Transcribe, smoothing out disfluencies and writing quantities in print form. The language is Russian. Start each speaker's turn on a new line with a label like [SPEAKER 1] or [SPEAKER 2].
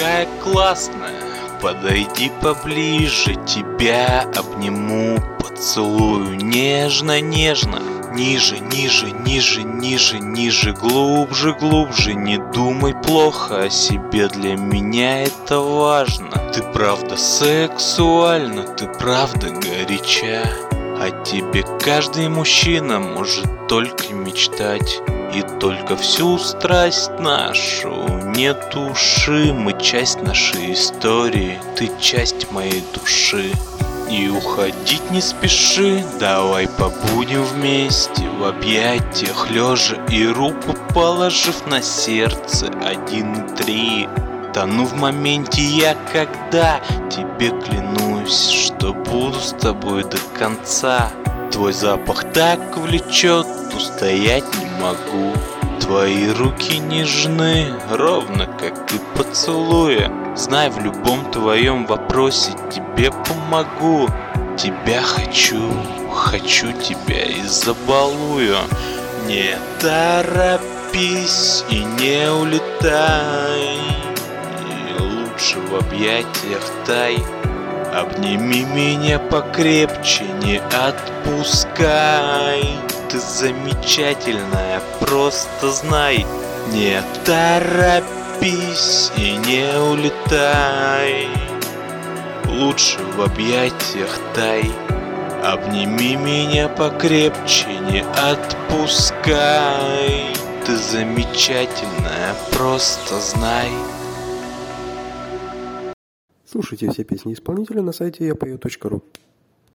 [SPEAKER 1] такая классная. Подойди поближе, тебя обниму, поцелую нежно-нежно. Ниже, ниже, ниже, ниже, ниже, глубже, глубже. Не думай плохо о себе, для меня это важно. Ты правда сексуальна, ты правда горяча. О тебе каждый мужчина может только мечтать. И только всю страсть нашу не туши. Мы часть нашей истории, ты часть моей души. И уходить не спеши, давай побудем вместе в объятиях лежа и руку положив на сердце 1 и 3. Тону в моменте я, когда тебе клянусь, что буду с тобой до конца. Твой запах так влечет, устоять не могу. Твои руки нежны, ровно как и поцелуя. Знай, в любом твоем вопросе тебе помогу. Тебя хочу, хочу тебя и забалую. Не торопись и не улетай, и лучше в объятиях тай. Обними меня покрепче, не отпускай. Ты замечательная, просто знай. Не торопись и не улетай, лучше в объятиях тай. Обними меня покрепче, не отпускай. Ты замечательная, просто знай.
[SPEAKER 2] Слушайте все песни исполнителя на сайте yapayot.ru.